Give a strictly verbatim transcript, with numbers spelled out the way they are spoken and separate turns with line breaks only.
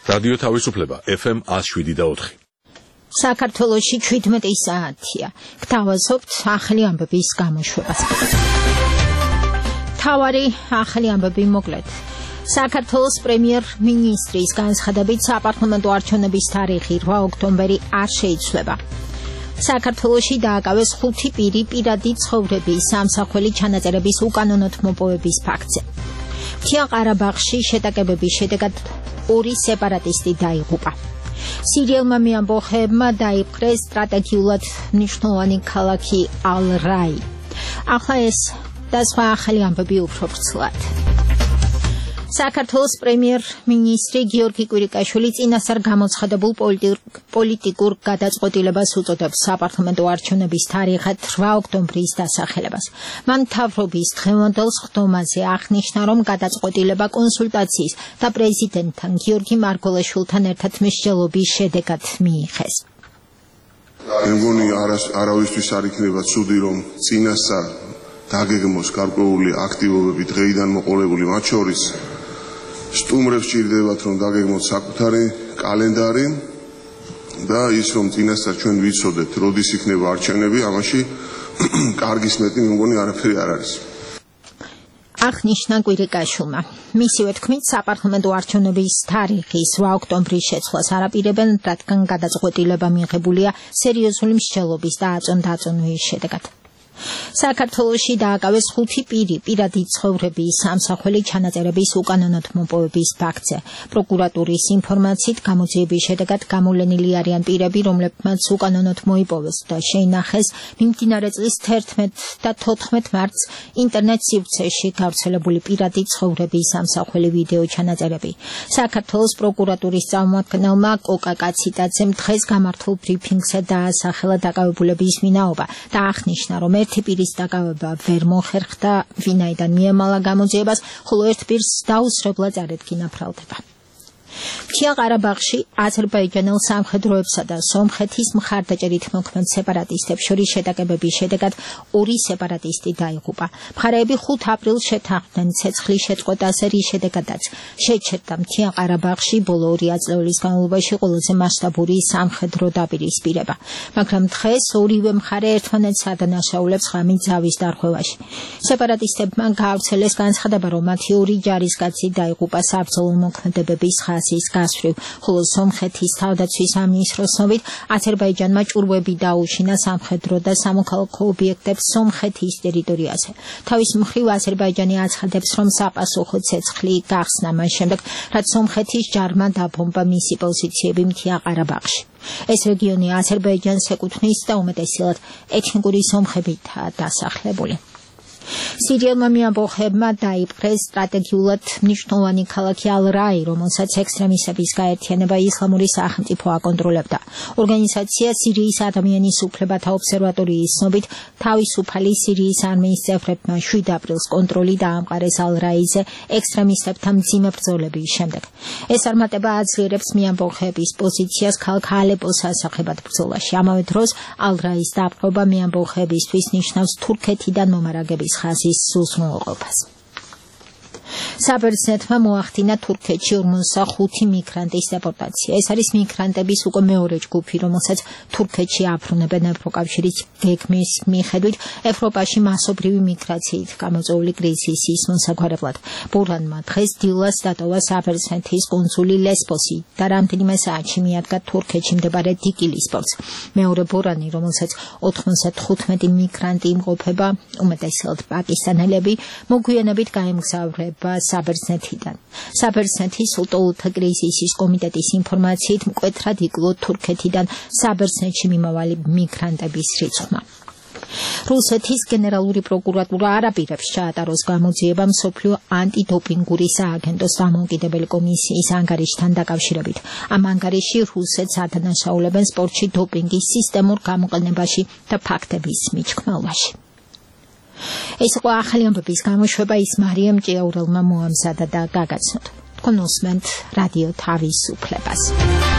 რადიო თავისუფლება F M one oh seven და four.
საქართველოში ჩვიდმეტი საათია. გთავაზობთ ახალი ამბების გამოშვებას. თავარი ახალი ამბები მოკლედ. საქართველოს პრემიერ-მინისტრის განცხადებით საპარლამენტო არჩევნების თარიღი რვა ოქტომბერი არ შეიცვლება. საქართველოში დააკავეს ხუთი პირი პირადი ცხოვრების სამსახველი ჩანაწერების უკანონოდ მოპოვების ფაქტზე. მთიან ყარაბაღში შეტაკებების შედეგად ორი სეპარატისტი დაიღუპა. სირიელმა მეამბოხეებმა დაიპყრეს სტრატეგიულად მნიშვნელოვანი ქალაქი ალ-რაი. ახლა ეს და სხვა ახალი ამბები უფრო ვრცლად. საქართველოს პრემიერ-მინისტრი გიორგი კვირიკაშვილი წინასწარ გამოცხადებულ პოლიტიკურ გადაწყვეტილებას უწოდებს საპარლამენტო არჩევნების თარიღად რვა ოქტომბრის დასახელებას. მან მთავრობის დღევანდელ სხდომაზე აღნიშნა, რომ გადაწყვეტილება კონსულტაციის და პრეზიდენტთან გიორგი მარგველაშვილთან ერთად მსჯელობის შედეგად მიიღეს.
მე მგონი არავისთვის არ იქნება ცუდი, რომ წინასწარ დაგეგმოს გარკვეული აქტივობები დღეიდან მოყოლებული, მათ შორის სტუმრებს ჭირდებათ, რომ დაგეგმოთ საკუთარი კალენდარი და ის, რომ წინასწარ ჩვენ ვიცოდეთ, როდის იქნება არჩევნები, ამაში კარგის მეტი მე მგონი არაფერი არ არის.
აღნიშნა კვირიკაშვილმა. მისივე თქმით, საპარლამენტო არჩევნების თარიღის რვა ოქტომბრის შეცვლას არაპირებენ, რადგან გადაწყვეტილება მიღებულია სერიოზული მსჯელობის და აწონ-დაწონვის შედეგად. საქართველოში დააკავეს ხუთი პირი პირადი ცხოვრების სამსახველი ჩანაწერების უკანონოდ მოპოვების ფაქტზე. პროკურატურის ინფორმაციით გამოძიების შედეგად გამოვლენილი არიან პირები, რომლებმაც უკანონოდ მოიპოვეს და შეინახეს მიმდინარე წლის თერთმეტ და თოთხმეტ მარტს ინტერნეტ სივრცეში გავრცელებული პირადი ცხოვრების სამსახველი ვიდეო ჩანაწერები. საქართველოს პროკურატურის წარმომადგენელმა კოკა კაციტაძემ დღეს გამართულ ბრიფინგზე დაასახელა დაკავებულების ვინაობა და აღნიშნა, რომ ერთი პირის დაკავება ვერ მოხერხდა, ვინაიდან მიემალა გამოძიებას, ხოლო ერთ პირს დაუსრებლად წარედგინა ბრალდება. მთიან ყარაბაღში აზერბაიჯანელ სამხედროებსა და სომხეთის მხარდაჭერით მოქმედ სეპარატისტებს შორის შეტაკებების შედეგად ორი სეპარატისტი დაიღუპა. მხარეები ხუთ აპრილს შეთანხმდნენ ცეცხლის შეწყვეტაზე, რის შედეგადაც შეჩერდა მთიან ყარაბაღში ბოლო ორი ათწლეულის განმავლობაში ყველაზე მასშტაბური სამხედრო დაპირისპირება. მაგრამ დღეს ორივე მხარე ერთმანეთს ადანაშაულებს ღამით ზავის დარღვევაში. სეპარატისტებმა გაავრცელეს განცხადება, რომ მათი ორი ჯარისკაცი დაიღუპა საბრძოლო მოქმედებების ხაზში გასვრივ, ხოლო სომხეთის თავდაცვის სამინისტროს ცნობით აზერბაიჯანმა ჭურვები დაუშინა სამხედრო და სამოქალაქო ობიექტებს სომხეთის ტერიტორიაზე. თავის მხრივ აზერბაიჯანი აცხადებს, რომ საპასუხო ცეცხლი გახსნა მას შემდეგ, რაც სომხეთის ჯარმა დაბომბა მისი პოზიციები მთიან ყარაბაღში. ეს რეგიონი აზერბაიჯანს ეკუთვნის და უმეტესად ეთნიკური სომხებითაა დასახლებული. სირიელმა მეამბოხეებმა დაიპყრეს სტრატეგიულად მნიშვნელოვანი ქალაქი ალ-რაი, რომელსაც ექსტრემისტების გაერთიანება ისლამური სახელმწიფო აკონტროლებდა. ორგანიზაცია სირიის ადამიანის უფლებათა ობსერვატორიის ცნობით, თავისუფალი სირიის არმიის წევრებმა შვიდ აპრილს კონტროლი დაამყარეს ალ-რაიზე ექსტრემისტებთან მძიმე ბრძოლების შემდეგ. ეს არმატება აძლიერებს მეამბოხეების პოზიციას ქალაქ ალეპოს ასახებად ბრძოლაში. ამავე დროს ალ-რაის დაპყრობა მეამბოხეებისთვის ნიშნავს თურქეთიდან მომარაგების ხაზის სულსმოყოფას. საბერძნეთმა მოახდინა თურქეთში ორმოცდახუთი მიგრანტის დეპორტაცია. ეს არის მიგრანტების უკვე მეორე ჯგუფი, რომელსაც თურქეთში აფრუნებენ ევროკავშირის გეგმის მიხედვით ევროპაში მასობრივი მიგრაციით გამოწვეული კრიზისის მოსაგვარებლად. ბურანმა დღეს დილას დატოვა საბერძნეთის კუნძული ლესბოსი და რამდენიმე საათში მიადგა თურქეთში მდებარე დიკილის პორტს. მეორე ბურანი, რომელსაც ოთხმოცდათხუთმეტი მიგრანტი იმყოფება, უმეტესად პაკისტანელები, მოგვიანებით გაემგზავრება საბერძნეთიდან. საბერძნეთის უტოლთა კრიზისის კომიტეტის ინფორმაციით მკვეთრად იკლო თურქეთიდან საბერძნეთში მიმავალი მიგრანტების რიცხვმა. რუსეთის გენერალური პროკურატურა არ აპირებს ჩაატაროს გამოძიება მსოფლიო ანტიდოპინგური სააგენტოს დამოუკიდებელი კომისიის ანგარიშთან დაკავშირებით. ამ ანგარიში რუსეთს ადანაშაულებენ სპორტში დოპინგის სისტემურ გამოყენებაში და ფაქტების მიჩქმეობაში. ეს იყო ახალი ამბების გამოშვება, ის მარიამ ჭიაურელმა მოამზადა და გაგაცნოთ. თქვენ უსმენთ რადიო თავისუფლებას.